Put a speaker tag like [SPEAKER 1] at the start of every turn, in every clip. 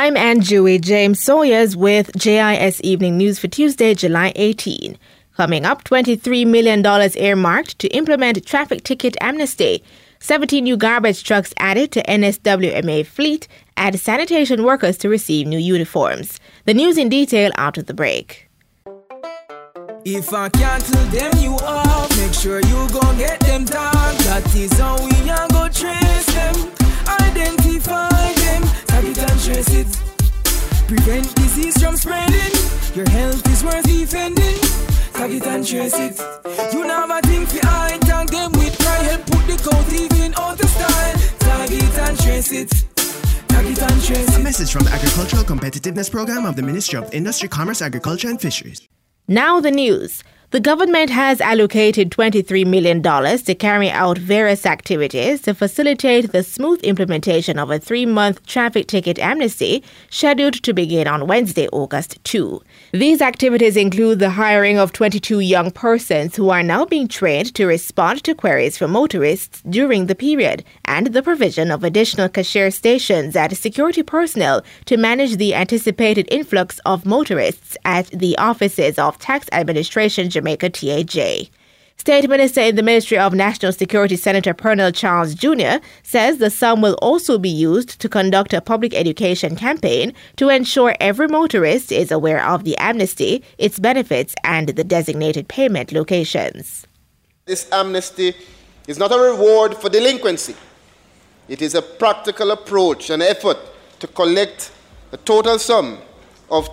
[SPEAKER 1] I'm Anjui James Sawyers with JIS Evening News for Tuesday, July 18. Coming up, $23 million earmarked to implement traffic ticket amnesty. 17 new garbage trucks added to NSWMA fleet, and sanitation workers to receive new uniforms. The news in detail after the break.
[SPEAKER 2] If I cancel them you off, make sure you gon' get them done. That is how we are go trace them, identify them, tag it and trace it. Prevent disease from spreading, your health is worth defending. Tag it and trace it. You know have a thing for I tag them with pride. Help put the coat even out of style. Tag it and trace it. Tag it and trace it.
[SPEAKER 3] A message from the Agricultural Competitiveness Program of the Ministry of Industry, Commerce, Agriculture and Fisheries.
[SPEAKER 1] Now the news. The government has allocated $23 million to carry out various activities to facilitate the smooth implementation of a 3-month traffic ticket amnesty scheduled to begin on Wednesday, August 2. These activities include the hiring of 22 young persons who are now being trained to respond to queries from motorists during the period, and the provision of additional cashier stations and security personnel to manage the anticipated influx of motorists at the offices of Tax Administration Jamaica TAJ. State Minister in the Ministry of National Security Senator Pernell Charles Jr. says the sum will also be used to conduct a public education campaign to ensure every motorist is aware of the amnesty, its benefits, and the designated payment locations.
[SPEAKER 4] This amnesty is not a reward for delinquency. It is a practical approach and effort to collect a total sum of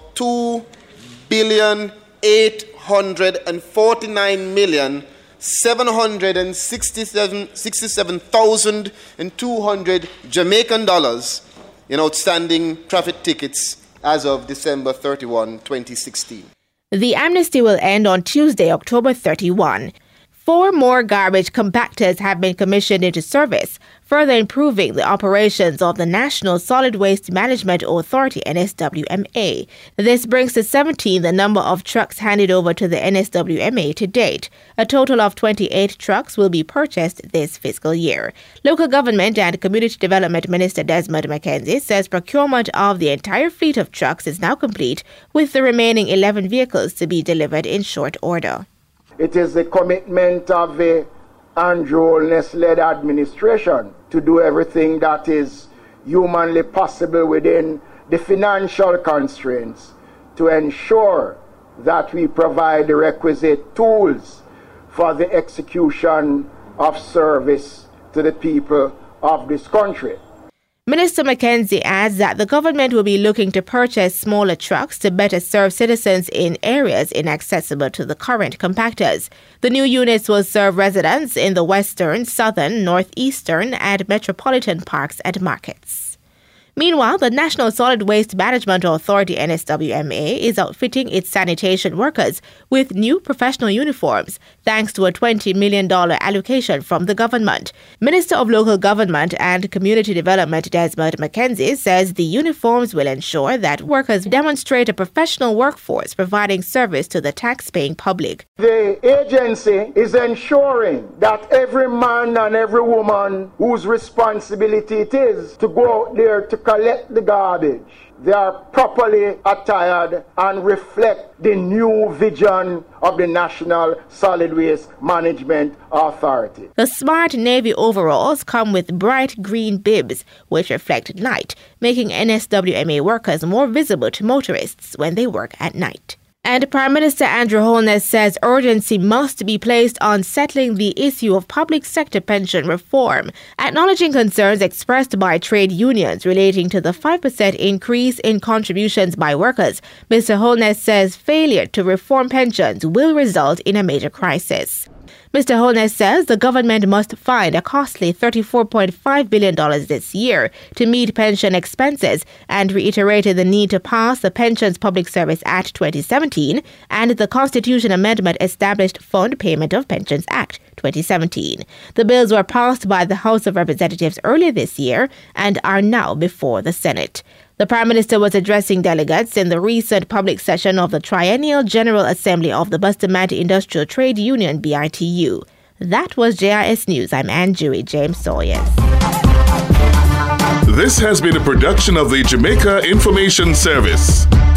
[SPEAKER 4] $2,849,767,200 Jamaican dollars in outstanding traffic tickets as of December 31, 2016.
[SPEAKER 1] The amnesty will end on Tuesday, October 31. 4 more garbage compactors have been commissioned into service, further improving the operations of the National Solid Waste Management Authority, NSWMA. This brings to 17 the number of trucks handed over to the NSWMA to date. A total of 28 trucks will be purchased this fiscal year. Local Government and Community Development Minister Desmond McKenzie says procurement of the entire fleet of trucks is now complete, with the remaining 11 vehicles to be delivered in short order.
[SPEAKER 5] It is the commitment of the Andrew Holness-led administration to do everything that is humanly possible within the financial constraints to ensure that we provide the requisite tools for the execution of service to the people of this country.
[SPEAKER 1] Minister McKenzie adds that the government will be looking to purchase smaller trucks to better serve citizens in areas inaccessible to the current compactors. The new units will serve residents in the western, southern, northeastern, and metropolitan parks and markets. Meanwhile, the National Solid Waste Management Authority, NSWMA, is outfitting its sanitation workers with new professional uniforms, thanks to a $20 million allocation from the government. Minister of Local Government and Community Development Desmond McKenzie says the uniforms will ensure that workers demonstrate a professional workforce providing service to the tax-paying public.
[SPEAKER 5] The agency is ensuring that every man and every woman whose responsibility it is to go out there to collect the garbage, they are properly attired and reflect the new vision of the National Solid Waste Management Authority.
[SPEAKER 1] The smart navy overalls come with bright green bibs, which reflect light, making NSWMA workers more visible to motorists when they work at night. And Prime Minister Andrew Holness says urgency must be placed on settling the issue of public sector pension reform, acknowledging concerns expressed by trade unions relating to the 5% increase in contributions by workers. Mr. Holness says failure to reform pensions will result in a major crisis. Mr. Holness says the government must find a costly $34.5 billion this year to meet pension expenses, and reiterated the need to pass the Pensions Public Service Act 2017 and the Constitution Amendment Established Fund Payment of Pensions Act 2017. The bills were passed by the House of Representatives earlier this year and are now before the Senate. The Prime Minister was addressing delegates in the recent public session of the Triennial General Assembly of the Bustamante Industrial Trade Union, BITU. That was JIS News. I'm Anjui James Sawyers.
[SPEAKER 6] This has been a production of the Jamaica Information Service.